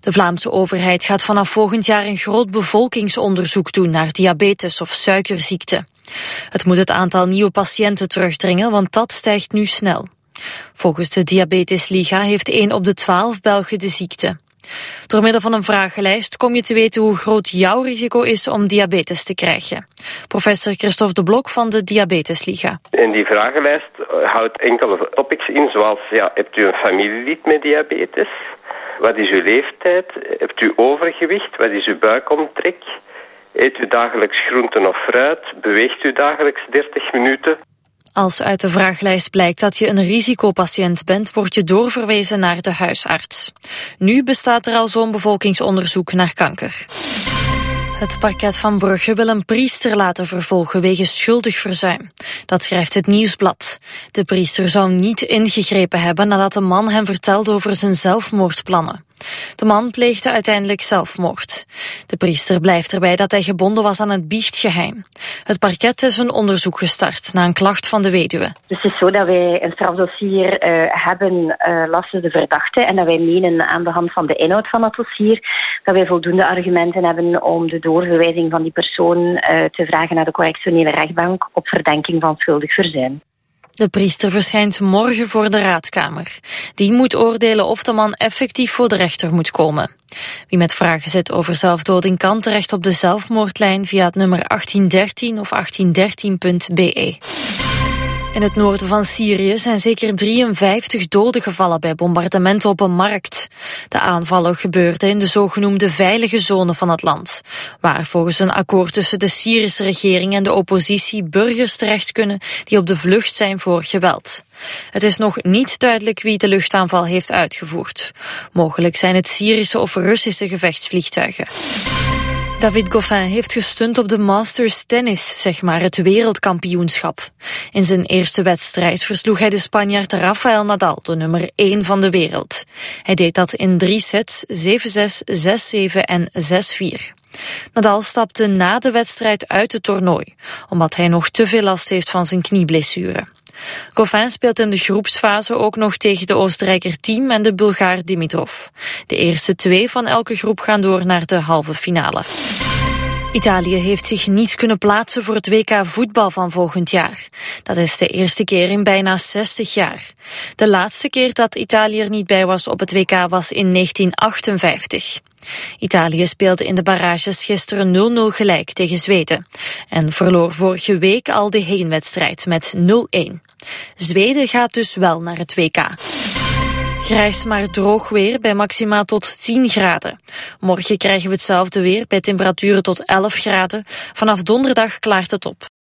De Vlaamse overheid gaat vanaf volgend jaar een groot bevolkingsonderzoek doen naar diabetes of suikerziekte. Het moet het aantal nieuwe patiënten terugdringen, want dat stijgt nu snel. Volgens de Diabetesliga heeft 1 op de 12 Belgen de ziekte. Door middel van een vragenlijst kom je te weten hoe groot jouw risico is om diabetes te krijgen. Professor Christophe de Blok van de Diabetesliga. En die vragenlijst houdt enkele topics in, zoals hebt u een familielid met diabetes? Wat is uw leeftijd? Hebt u overgewicht? Wat is uw buikomtrek? Eet u dagelijks groenten of fruit? Beweegt u dagelijks 30 minuten? Als uit de vragenlijst blijkt dat je een risicopatiënt bent, word je doorverwezen naar de huisarts. Nu bestaat er al zo'n bevolkingsonderzoek naar kanker. Het parket van Brugge wil een priester laten vervolgen wegens schuldig verzuim. Dat schrijft het Nieuwsblad. De priester zou niet ingegrepen hebben nadat de man hem vertelde over zijn zelfmoordplannen. De man pleegde uiteindelijk zelfmoord. De priester blijft erbij dat hij gebonden was aan het biechtgeheim. Het parket is een onderzoek gestart na een klacht van de weduwe. Dus het is zo dat wij een strafdossier hebben lasten de verdachte en dat wij menen aan de hand van de inhoud van dat dossier dat wij voldoende argumenten hebben om de doorverwijzing van die persoon te vragen naar de correctionele rechtbank op verdenking van schuldig verzuim. De priester verschijnt morgen voor de raadkamer. Die moet oordelen of de man effectief voor de rechter moet komen. Wie met vragen zit over zelfdoding kan terecht op de zelfmoordlijn via het nummer 1813 of 1813.be. In het noorden van Syrië zijn zeker 53 doden gevallen bij bombardementen op een markt. De aanvallen gebeurden in de zogenoemde veilige zone van het land, waar volgens een akkoord tussen de Syrische regering en de oppositie burgers terecht kunnen die op de vlucht zijn voor geweld. Het is nog niet duidelijk wie de luchtaanval heeft uitgevoerd. Mogelijk zijn het Syrische of Russische gevechtsvliegtuigen. David Goffin heeft gestunt op de Masters Tennis, het wereldkampioenschap. In zijn eerste wedstrijd versloeg hij de Spanjaard Rafael Nadal, de nummer 1 van de wereld. Hij deed dat in 3 sets, 7-6, 6-7 en 6-4. Nadal stapte na de wedstrijd uit het toernooi, omdat hij nog te veel last heeft van zijn knieblessure. Goffin speelt in de groepsfase ook nog tegen de Oostenrijker Thiem en de Bulgaar Dimitrov. De eerste 2 van elke groep gaan door naar de halve finale. Italië heeft zich niet kunnen plaatsen voor het WK voetbal van volgend jaar. Dat is de eerste keer in bijna 60 jaar. De laatste keer dat Italië er niet bij was op het WK was in 1958. Italië speelde in de barrages gisteren 0-0 gelijk tegen Zweden en verloor vorige week al de heenwedstrijd met 0-1. Zweden gaat dus wel naar het WK. Grijs maar droog weer bij maxima tot 10 graden. Morgen krijgen we hetzelfde weer bij temperaturen tot 11 graden. Vanaf donderdag klaart het op.